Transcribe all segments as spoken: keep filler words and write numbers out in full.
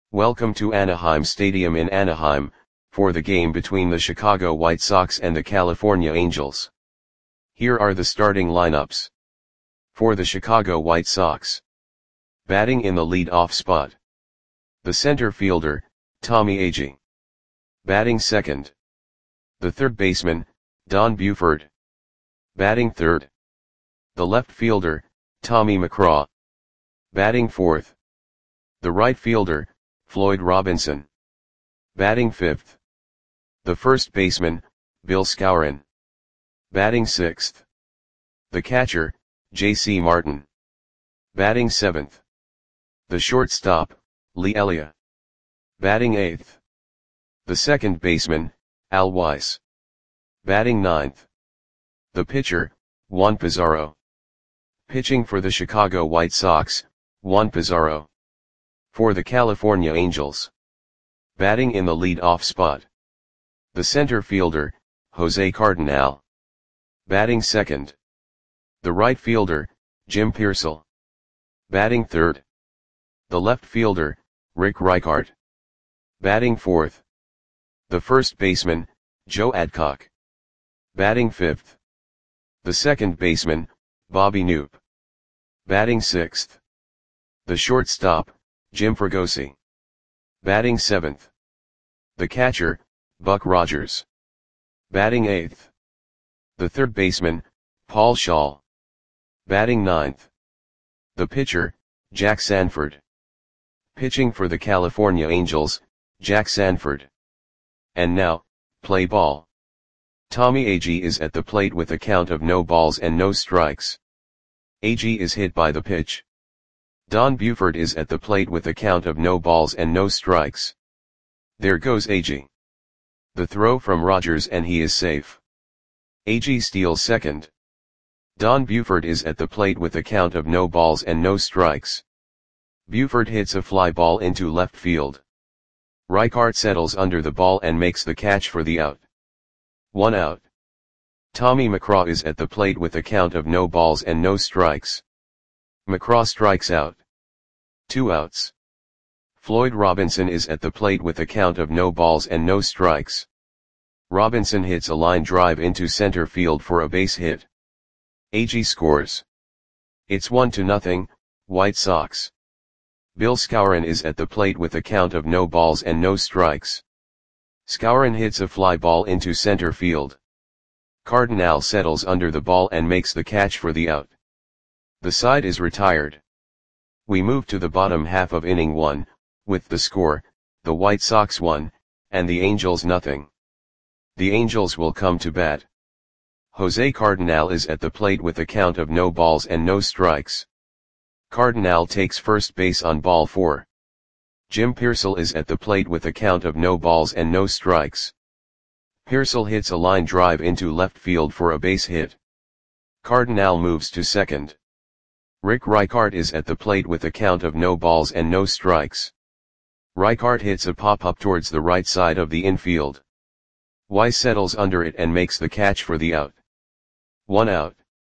Welcome to Anaheim Stadium in Anaheim, for the game between the Chicago White Sox and the California Angels. Here are the starting lineups. For the Chicago White Sox. Batting in the lead-off spot. The center fielder, Tommy Agee. Batting second. The third baseman, Don Buford. Batting third. The left fielder, Tommy McCraw. Batting fourth. The right fielder, Floyd Robinson. Batting fifth. The first baseman, Bill Skowron. Batting sixth. The catcher, J C Martin. Batting seventh. The shortstop, Lee Elia. Batting eighth. The second baseman, Al Weiss. Batting ninth. The pitcher, Juan Pizarro. Pitching for the Chicago White Sox, Juan Pizarro. For the California Angels. Batting in the lead-off spot. The center fielder, Jose Cardenal. Batting second. The right fielder, Jim Piersall. Batting third. The left fielder, Rick Reichart. Batting fourth. The first baseman, Joe Adcock. Batting fifth. The second baseman, Bobby Knoop. Batting sixth. The shortstop, Jim Fregosi. Batting seventh. The catcher, Buck Rogers. Batting eighth. The third baseman, Paul Schaal. Batting ninth. The pitcher, Jack Sanford. Pitching for the California Angels, Jack Sanford. And now, play ball. Tommy Agee is at the plate with a count of no balls and no strikes. Agee is hit by the pitch. Don Buford is at the plate with a count of no balls and no strikes. There goes Agee. The throw from Rogers and he is safe. Agee steals second. Don Buford is at the plate with a count of no balls and no strikes. Buford hits a fly ball into left field. Reichart settles under the ball and makes the catch for the out. One out. Tommy McCraw is at the plate with a count of no balls and no strikes. McCraw strikes out. Two outs. Floyd Robinson is at the plate with a count of no balls and no strikes. Robinson hits a line drive into center field for a base hit. Agee scores. It's one to nothing, White Sox. Bill Skowron is at the plate with a count of no balls and no strikes. Skowron hits a fly ball into center field. Cardenal settles under the ball and makes the catch for the out. The side is retired. We move to the bottom half of inning one, with the score, the White Sox one, and the Angels nothing. The Angels will come to bat. Jose Cardenal is at the plate with a count of no balls and no strikes. Cardenal takes first base on ball four. Jim Piersall is at the plate with a count of no balls and no strikes. Piersall hits a line drive into left field for a base hit. Cardenal moves to second. Rick Reichart is at the plate with a count of no balls and no strikes. Reichart hits a pop-up towards the right side of the infield. Weiss settles under it and makes the catch for the out. One out.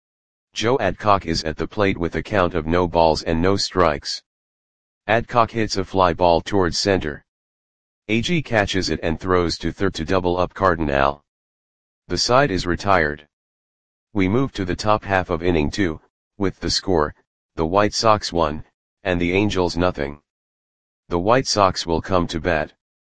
Joe Adcock is at the plate with a count of no balls and no strikes. Adcock hits a fly ball towards center. Agee catches it and throws to third to double up Cardenal. The side is retired. We move to the top half of inning two, with the score, the White Sox one, and the Angels nothing. The White Sox will come to bat.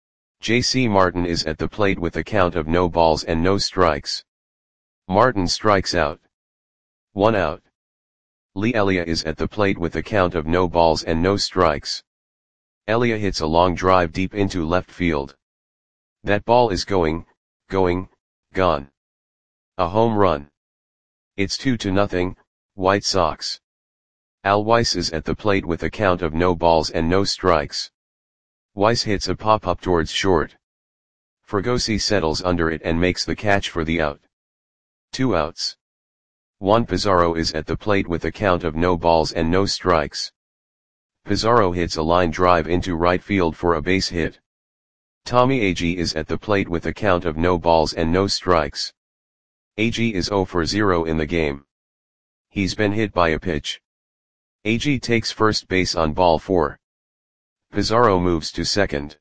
J C Martin is at the plate with a count of no balls and no strikes. Martin strikes out. One out. Lee Elia is at the plate with a count of no balls and no strikes. Elia hits a long drive deep into left field. That ball is going, going, gone. A home run. It's two to nothing, White Sox. Al Weiss is at the plate with a count of no balls and no strikes. Weiss hits a pop-up towards short. Fregosi settles under it and makes the catch for the out. Two outs. Juan Pizarro is at the plate with a count of no balls and no strikes. Pizarro hits a line drive into right field for a base hit. Tommy Agee is at the plate with a count of no balls and no strikes. Agee is zero for zero in the game. He's been hit by a pitch. Agee takes first base on ball four. Pizarro moves to second.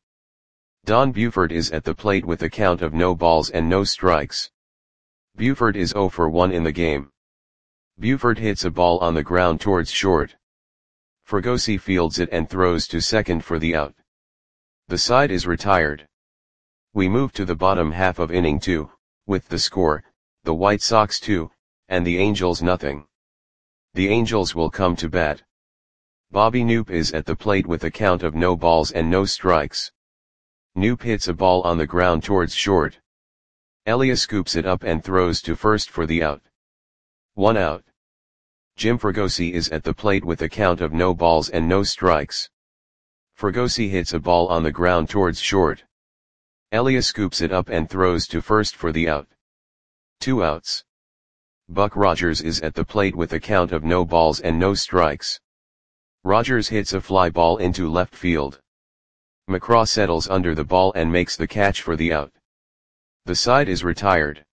Don Buford is at the plate with a count of no balls and no strikes. Buford is zero for one in the game. Buford hits a ball on the ground towards short. Fregosi fields it and throws to second for the out. The side is retired. We move to the bottom half of inning two, with the score, the White Sox two, and the Angels nothing. The Angels will come to bat. Bobby Knoop is at the plate with a count of no balls and no strikes. Knoop hits a ball on the ground towards short. Elia scoops it up and throws to first for the out. One out. Jim Fregosi is at the plate with a count of no balls and no strikes. Fregosi hits a ball on the ground towards short. Elia scoops it up and throws to first for the out. Two outs. Buck Rogers is at the plate with a count of no balls and no strikes. Rogers hits a fly ball into left field. McCraw settles under the ball and makes the catch for the out. The side is retired.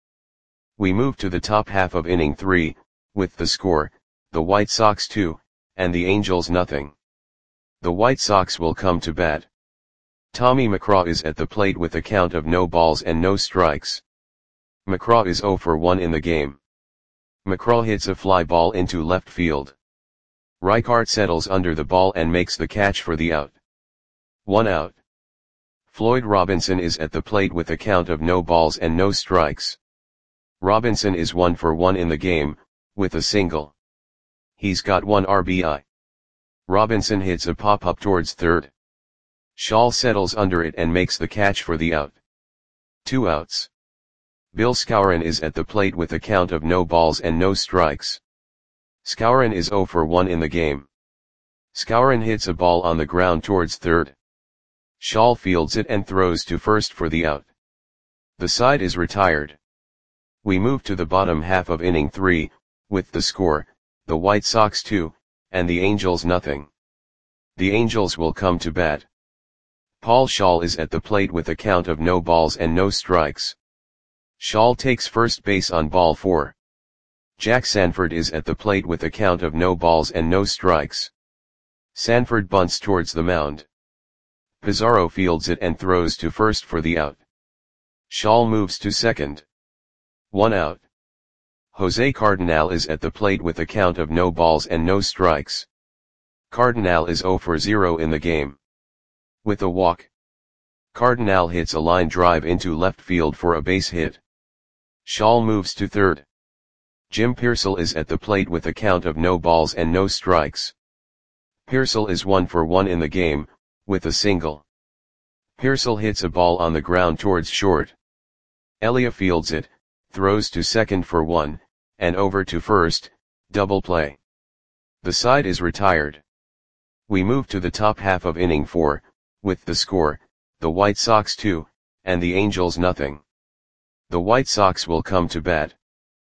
We move to the top half of inning three, with the score, the White Sox two, and the Angels nothing. The White Sox will come to bat. Tommy McCraw is at the plate with a count of no balls and no strikes. McCraw is zero for one in the game. McCraw hits a fly ball into left field. Reichart settles under the ball and makes the catch for the out. One out. Floyd Robinson is at the plate with a count of no balls and no strikes. Robinson is one for one in the game, with a single. He's got one R B I. Robinson hits a pop-up towards third. Schall settles under it and makes the catch for the out. Two outs. Bill Skowron is at the plate with a count of no balls and no strikes. Skowron is zero for one in the game. Skowron hits a ball on the ground towards third. Schall fields it and throws to first for the out. The side is retired. We move to the bottom half of inning three, with the score, the White Sox two, and the Angels nothing. The Angels will come to bat. Paul Schall is at the plate with a count of no balls and no strikes. Schall takes first base on ball four. Jack Sanford is at the plate with a count of no balls and no strikes. Sanford bunts towards the mound. Pizarro fields it and throws to first for the out. Schall moves to second. One out. Jose Cardinal is at the plate with a count of no balls and no strikes. Cardinal is zero for zero in the game. With a walk, Cardinal hits a line drive into left field for a base hit. Schall moves to third. Jim Pearsall is at the plate with a count of no balls and no strikes. Pearsall is one for one in the game, with a single. Pearsall hits a ball on the ground towards short. Elia fields it, throws to second for one, and over to first, double play. The side is retired. We move to the top half of inning four, with the score, the White Sox two, and the Angels nothing. The White Sox will come to bat.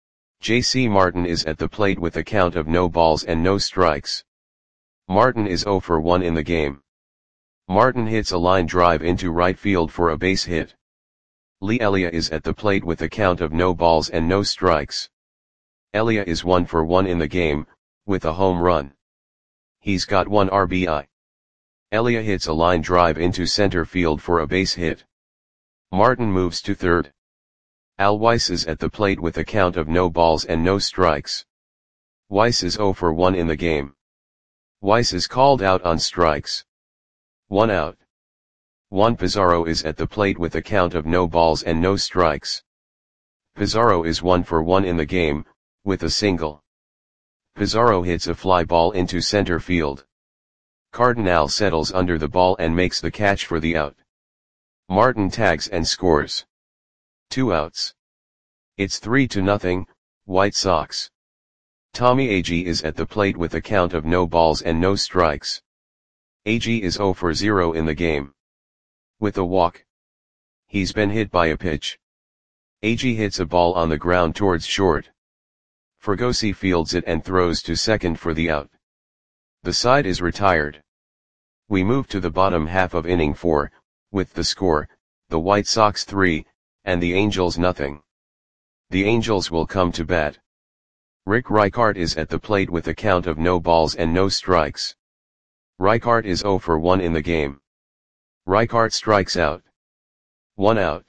J C Martin is at the plate with a count of no balls and no strikes. Martin is zero for one in the game. Martin hits a line drive into right field for a base hit. Lee Elia is at the plate with a count of no balls and no strikes. Elia is one for one in the game, with a home run. He's got one R B I. Elia hits a line drive into center field for a base hit. Martin moves to third. Al Weiss is at the plate with a count of no balls and no strikes. Weiss is zero for one in the game. Weiss is called out on strikes. One out. Juan Pizarro is at the plate with a count of no balls and no strikes. Pizarro is one for one in the game, with a single. Pizarro hits a fly ball into center field. Cardinal settles under the ball and makes the catch for the out. Martin tags and scores. Two outs. It's three to nothing, White Sox. Tommy Agee is at the plate with a count of no balls and no strikes. Agee is zero for zero in the game. With a walk. He's been hit by a pitch. Agee hits a ball on the ground towards short. Fregosi fields it and throws to second for the out. The side is retired. We move to the bottom half of inning four, with the score, the White Sox three, and the Angels nothing. The Angels will come to bat. Rick Reichart is at the plate with a count of no balls and no strikes. Reichart is zero for one in the game. Reichart strikes out. One out.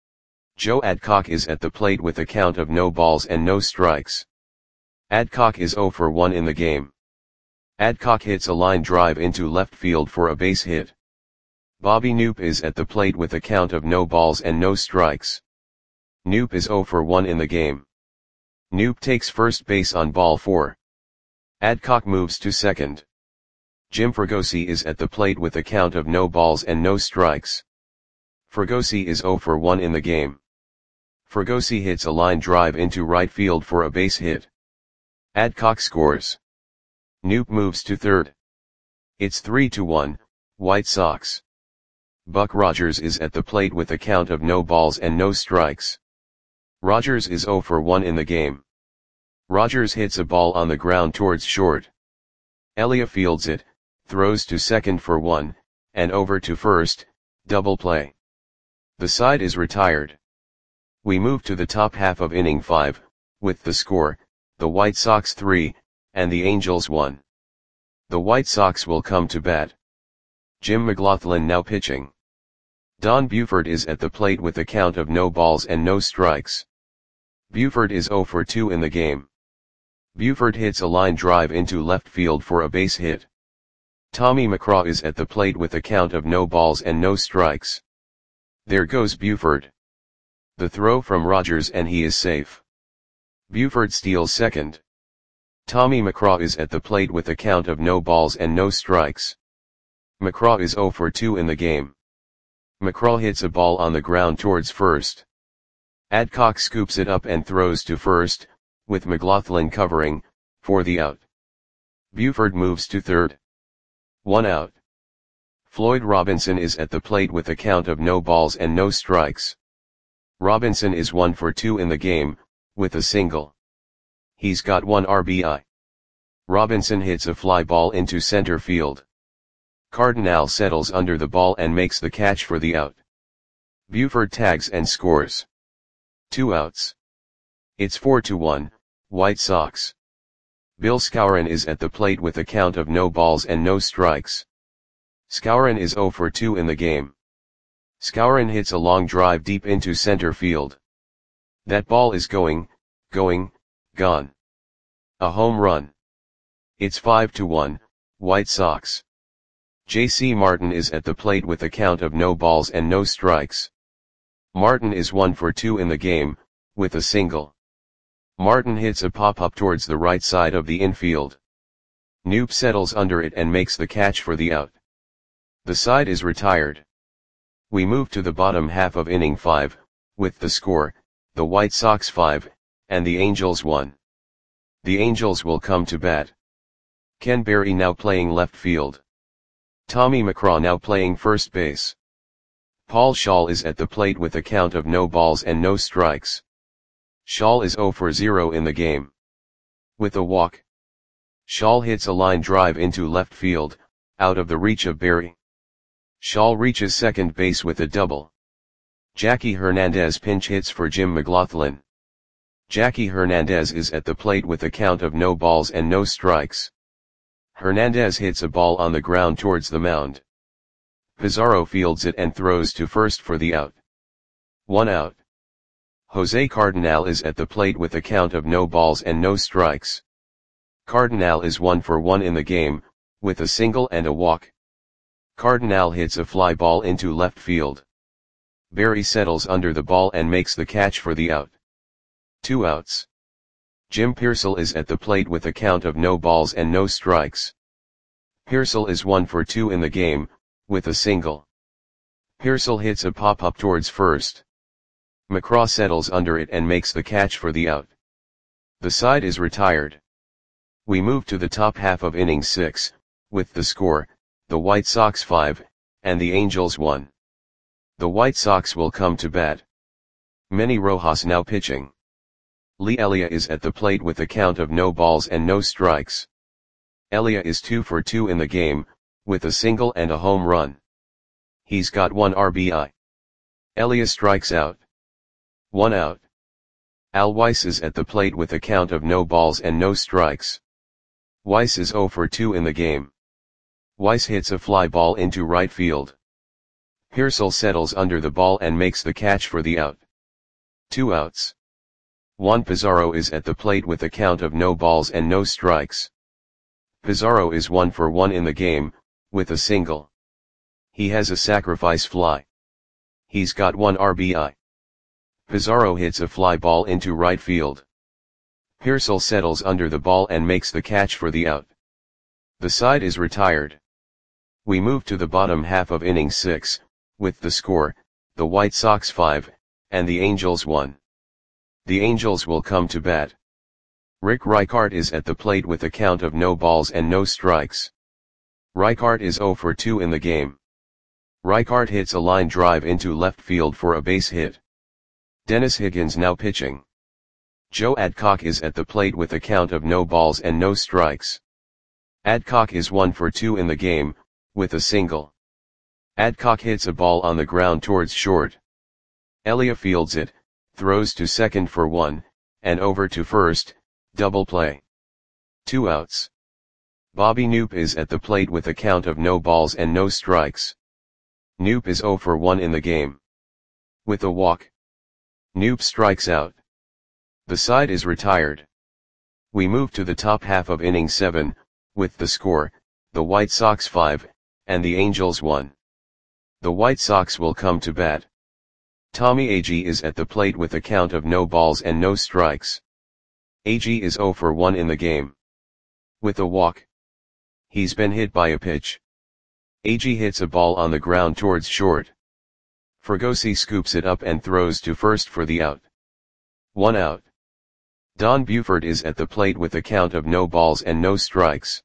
Joe Adcock is at the plate with a count of no balls and no strikes. Adcock is zero for one in the game. Adcock hits a line drive into left field for a base hit. Bobby Knoop is at the plate with a count of no balls and no strikes. Knoop is zero for one in the game. Knoop takes first base on ball four. Adcock moves to second. Jim Fregosi is at the plate with a count of no balls and no strikes. Fregosi is zero for one in the game. Fregosi hits a line drive into right field for a base hit. Adcock scores. Knoop moves to third. It's three to one, White Sox. Buck Rogers is at the plate with a count of no balls and no strikes. Rogers is zero for one in the game. Rogers hits a ball on the ground towards short. Elia fields it, throws to second for one, and over to first, double play. The side is retired. We move to the top half of inning five, with the score, the White Sox three, and the Angels one. The White Sox will come to bat. Jim McLaughlin now pitching. Don Buford is at the plate with a count of no balls and no strikes. Buford is zero for two in the game. Buford hits a line drive into left field for a base hit. Tommy McCraw is at the plate with a count of no balls and no strikes. There goes Buford. The throw from Rogers and he is safe. Buford steals second. Tommy McCraw is at the plate with a count of no balls and no strikes. McCraw is zero for two in the game. McCraw hits a ball on the ground towards first. Adcock scoops it up and throws to first, with McLaughlin covering, for the out. Buford moves to third. One out. Floyd Robinson is at the plate with a count of no balls and no strikes. Robinson is one for two in the game, with a single. He's got one R B I. Robinson hits a fly ball into center field. Cardinal settles under the ball and makes the catch for the out. Buford tags and scores. Two outs. It's four to one, White Sox. Bill Skowron is at the plate with a count of no balls and no strikes. Skowron is zero for two in the game. Skowron hits a long drive deep into center field. That ball is going, going, gone. A home run. It's five to one, White Sox. J C Martin is at the plate with a count of no balls and no strikes. Martin is one for two in the game, with a single. Martin hits a pop-up towards the right side of the infield. Knoop settles under it and makes the catch for the out. The side is retired. We move to the bottom half of inning five, with the score, the White Sox five, and the Angels one. The Angels will come to bat. Ken Berry now playing left field. Tommy McCraw now playing first base. Paul Schall is at the plate with a count of no balls and no strikes. Schall is zero for zero in the game. With a walk. Schall hits a line drive into left field, out of the reach of Berry. Schall reaches second base with a double. Jackie Hernandez pinch hits for Jim McLaughlin. Jackie Hernandez is at the plate with a count of no balls and no strikes. Hernandez hits a ball on the ground towards the mound. Pizarro fields it and throws to first for the out. One out. Jose Cardinal is at the plate with a count of no balls and no strikes. Cardinal is one for one in the game, with a single and a walk. Cardinal hits a fly ball into left field. Berry settles under the ball and makes the catch for the out. Two outs. Jim Pearsall is at the plate with a count of no balls and no strikes. Pearsall is one for two in the game, with a single. Pearsall hits a pop-up towards first. McCraw settles under it and makes the catch for the out. The side is retired. We move to the top half of inning six, with the score, the White Sox five, and the Angels one. The White Sox will come to bat. Manny Rojas now pitching. Lee Elia is at the plate with a count of no balls and no strikes. Elia is two for two in the game, with a single and a home run. He's got one R B I. Elia strikes out. One out. Al Weiss is at the plate with a count of no balls and no strikes. Weiss is zero for two in the game. Weiss hits a fly ball into right field. Pearsall settles under the ball and makes the catch for the out. Two outs. Juan Pizarro is at the plate with a count of no balls and no strikes. Pizarro is one for one in the game, with a single. He has a sacrifice fly. He's got one R B I. Pizarro hits a fly ball into right field. Pearsall settles under the ball and makes the catch for the out. The side is retired. We move to the bottom half of inning six, with the score, the White Sox five, and the Angels one. The Angels will come to bat. Rick Reichart is at the plate with a count of no balls and no strikes. Reichart is zero for two in the game. Reichart hits a line drive into left field for a base hit. Dennis Higgins now pitching. Joe Adcock is at the plate with a count of no balls and no strikes. Adcock is one for two in the game, with a single. Adcock hits a ball on the ground towards short. Elia fields it, throws to second for one, and over to first, double play. Two outs. Bobby Knoop is at the plate with a count of no balls and no strikes. Knoop is zero for one in the game. With a walk. Knoop strikes out. The side is retired. We move to the top half of inning seven, with the score, the White Sox five, and the Angels one. The White Sox will come to bat. Tommy Agee is at the plate with a count of no balls and no strikes. Agee is zero for one in the game. With a walk. He's been hit by a pitch. Agee hits a ball on the ground towards short. Fregosi scoops it up and throws to first for the out. One out. Don Buford is at the plate with a count of no balls and no strikes.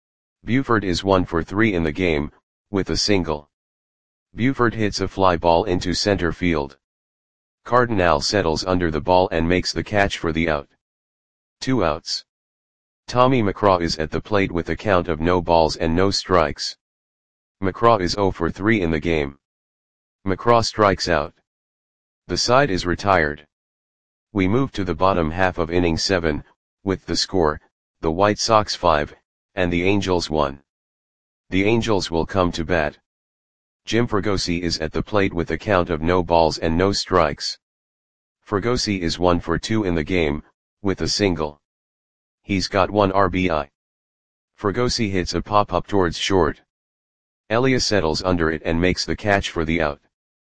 Buford is one for three in the game, with a single. Buford hits a fly ball into center field. Cardinal settles under the ball and makes the catch for the out. Two outs. Tommy McCraw is at the plate with a count of no balls and no strikes. McCraw is zero for three in the game. McCraw strikes out. The side is retired. We move to the bottom half of inning seven, with the score, the White Sox five, and the Angels one. The Angels will come to bat. Jim Fregosi is at the plate with a count of no balls and no strikes. Fregosi is one for two in the game, with a single. He's got one R B I. Fregosi hits a pop-up towards short. Elia settles under it and makes the catch for the out.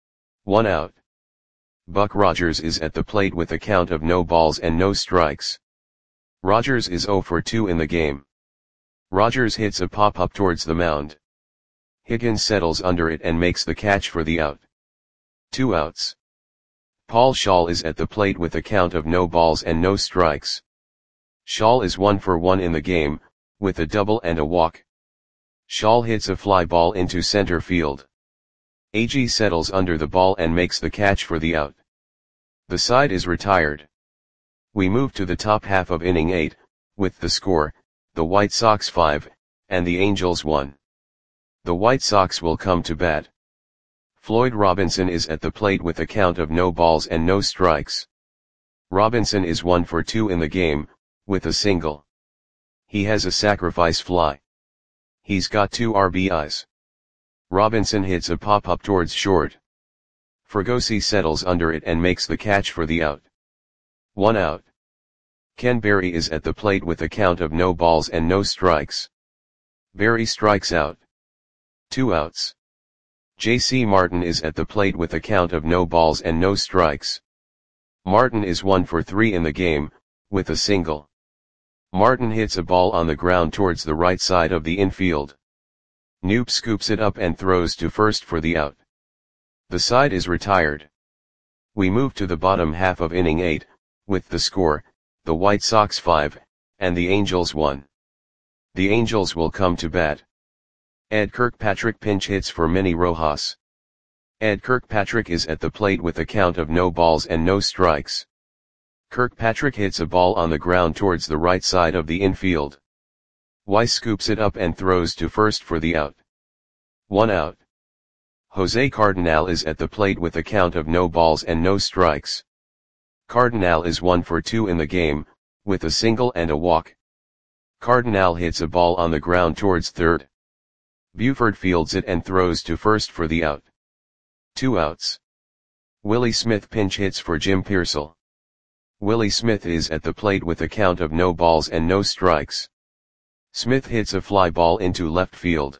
One out. Buck Rogers is at the plate with a count of no balls and no strikes. Rogers is zero for two in the game. Rogers hits a pop-up towards the mound. Higgins settles under it and makes the catch for the out. Two outs. Paul Schaal is at the plate with a count of no balls and no strikes. Schaal is one for one in the game, with a double and a walk. Schaal hits a fly ball into center field. Agee settles under the ball and makes the catch for the out. The side is retired. We move to the top half of inning eight, with the score, the White Sox five, and the Angels one. The White Sox will come to bat. Floyd Robinson is at the plate with a count of no balls and no strikes. Robinson is one for two in the game, with a single. He has a sacrifice fly. He's got two R B Is. Robinson hits a pop-up towards short. Fregosi settles under it and makes the catch for the out. One out. Ken Berry is at the plate with a count of no balls and no strikes. Berry strikes out. Two outs. J C Martin is at the plate with a count of no balls and no strikes. Martin is one for three in the game, with a single. Martin hits a ball on the ground towards the right side of the infield. Knoop scoops it up and throws to first for the out. The side is retired. We move to the bottom half of inning eight, with the score, the White Sox five, and the Angels one. The Angels will come to bat. Ed Kirkpatrick pinch hits for Manny Rojas. Ed Kirkpatrick is at the plate with a count of no balls and no strikes. Kirkpatrick hits a ball on the ground towards the right side of the infield. Weiss scoops it up and throws to first for the out. One out. Jose Cardinal is at the plate with a count of no balls and no strikes. Cardinal is one for two in the game, with a single and a walk. Cardinal hits a ball on the ground towards third. Buford fields it and throws to first for the out. Two outs. Willie Smith pinch hits for Jim Pearsall. Willie Smith is at the plate with a count of no balls and no strikes. Smith hits a fly ball into left field.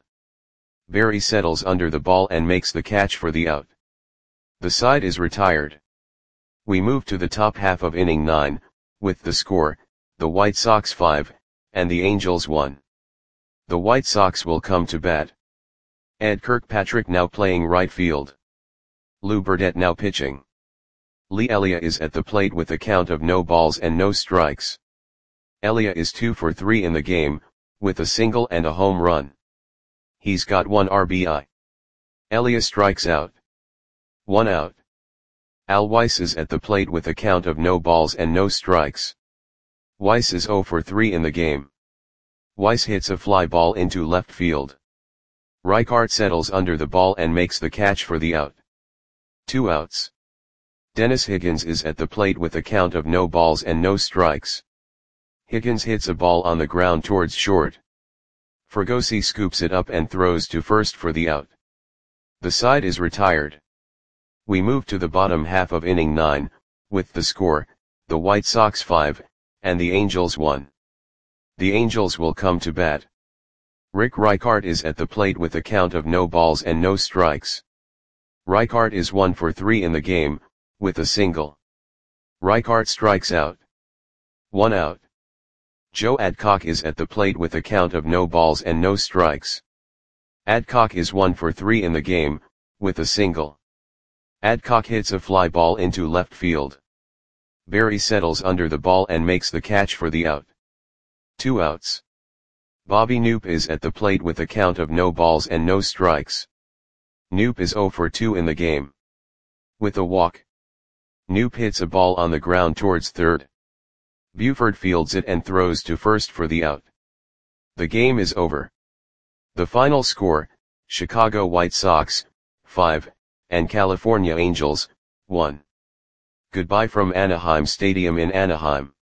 Berry settles under the ball and makes the catch for the out. The side is retired. We move to the top half of inning nine, with the score, the White Sox five, and the Angels one. The White Sox will come to bat. Ed Kirkpatrick now playing right field. Lou Burdett now pitching. Lee Elia is at the plate with a count of no balls and no strikes. Elia is two for three in the game, with a single and a home run. He's got one R B I. Elia strikes out. One out. Al Weiss is at the plate with a count of no balls and no strikes. Weiss is zero for three in the game. Weiss hits a fly ball into left field. Reichart settles under the ball and makes the catch for the out. Two outs. Dennis Higgins is at the plate with a count of no balls and no strikes. Higgins hits a ball on the ground towards short. Fregosi scoops it up and throws to first for the out. The side is retired. We move to the bottom half of inning nine, with the score, the White Sox five, and the Angels one. The Angels will come to bat. Rick Reichart is at the plate with a count of no balls and no strikes. Reichart is one for three in the game, with a single. Reichart strikes out. One out. Joe Adcock is at the plate with a count of no balls and no strikes. Adcock is one for three in the game, with a single. Adcock hits a fly ball into left field. Berry settles under the ball and makes the catch for the out. Two outs. Bobby Knoop is at the plate with a count of no balls and no strikes. Knoop is zero for two in the game. With a walk. Knoop hits a ball on the ground towards third. Buford fields it and throws to first for the out. The game is over. The final score, Chicago White Sox, five, and California Angels, one. Goodbye from Anaheim Stadium in Anaheim.